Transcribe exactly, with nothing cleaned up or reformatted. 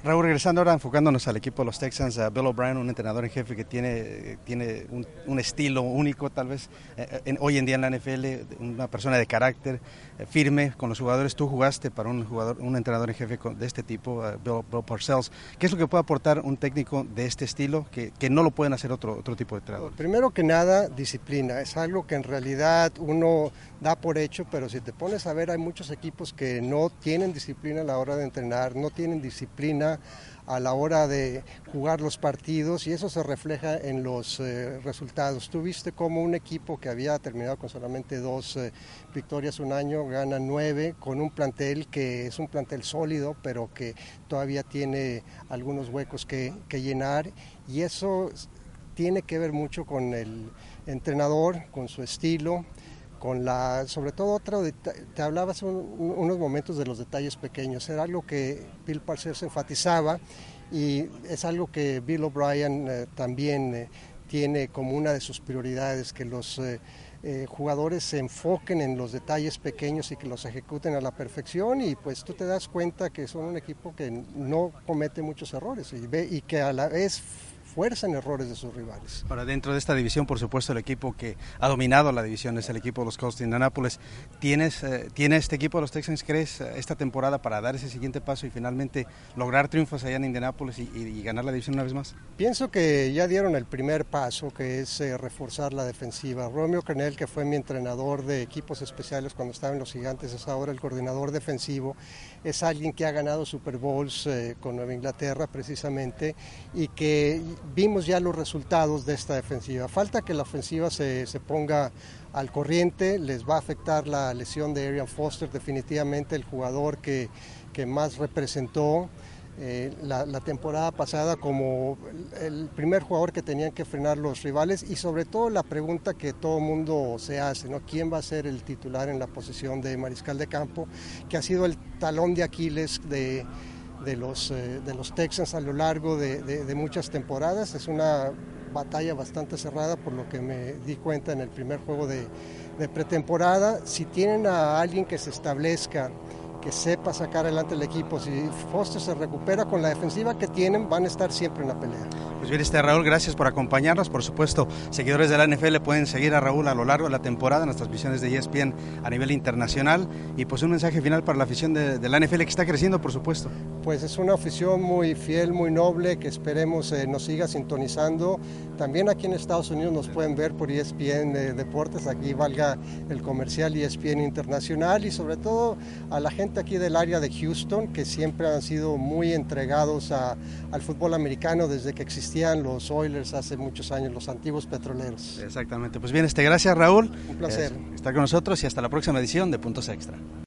Raúl, regresando ahora, enfocándonos al equipo de los Texans, uh, Bill O'Brien, un entrenador en jefe que tiene, tiene un, un estilo único, tal vez, eh, en, hoy en día en la N F L, una persona de carácter, eh, firme con los jugadores. Tú jugaste para un jugador, un entrenador en jefe de este tipo, uh, Bill, Bill Parcells. ¿Qué es lo que puede aportar un técnico de este estilo que, que no lo pueden hacer otro, otro tipo de entrenador? Primero que nada, disciplina. Es algo que en realidad uno da por hecho, pero si te pones a ver, hay muchos equipos que no tienen disciplina a la hora de entrenar, no tienen disciplina a la hora de jugar los partidos, y eso se refleja en los eh, resultados. Tú viste cómo un equipo que había terminado con solamente dos eh, victorias un año gana nueve, con un plantel que es un plantel sólido, pero que todavía tiene algunos huecos que, que llenar, y eso tiene que ver mucho con el entrenador, con su estilo, con la, sobre todo otro, te hablabas un, unos momentos de los detalles pequeños, era algo que Bill Parcells enfatizaba, y es algo que Bill O'Brien eh, también eh, tiene como una de sus prioridades, que los eh, eh, jugadores se enfoquen en los detalles pequeños y que los ejecuten a la perfección, y pues tú te das cuenta que son un equipo que no comete muchos errores y, ve, y que a la vez fuerzan errores de sus rivales. Ahora, dentro de esta división, por supuesto, el equipo que ha dominado la división es el equipo de los Colts de Indianápolis. ¿Tienes, eh, ¿Tiene este equipo de los Texans, crees, esta temporada para dar ese siguiente paso y finalmente lograr triunfos allá en Indianápolis y, y, y ganar la división una vez más? Pienso que ya dieron el primer paso, que es eh, reforzar la defensiva. Romeo Crennel, que fue mi entrenador de equipos especiales cuando estaba en los Gigantes, es ahora el coordinador defensivo. Es alguien que ha ganado Super Bowls eh, con Nueva Inglaterra precisamente, y que vimos ya los resultados de esta defensiva. Falta que la ofensiva se, se ponga al corriente, les va a afectar la lesión de Arian Foster, definitivamente el jugador que, que más representó eh, la, la temporada pasada como el primer jugador que tenían que frenar los rivales, y sobre todo la pregunta que todo el mundo se hace, ¿no? ¿Quién va a ser el titular en la posición de mariscal de campo? Que ha sido el talón de Aquiles de de los, eh, de los Texans a lo largo de, de, de muchas temporadas. Es una batalla bastante cerrada, por lo que me di cuenta en el primer juego de, de pretemporada. Si tienen a alguien que se establezca, que sepa sacar adelante el equipo, si Foster se recupera con la defensiva que tienen, van a estar siempre en la pelea. Pues bien, este Raúl, gracias por acompañarnos. Por supuesto, seguidores de la N F L pueden seguir a Raúl a lo largo de la temporada en las transmisiones de E S P N a nivel internacional. Y pues un mensaje final para la afición de, de la N F L, que está creciendo, por supuesto. Pues es una afición muy fiel, muy noble, que esperemos eh, nos siga sintonizando. También aquí en Estados Unidos nos pueden ver por E S P N eh, Deportes, aquí valga el comercial, E S P N Internacional, y sobre todo a la gente aquí del área de Houston, que siempre han sido muy entregados a, al fútbol americano desde que existían los Oilers hace muchos años, los antiguos petroleros. Exactamente. Pues bien, este, gracias Raúl. Un placer. Eh, estar con nosotros, y hasta la próxima edición de Puntos Extra.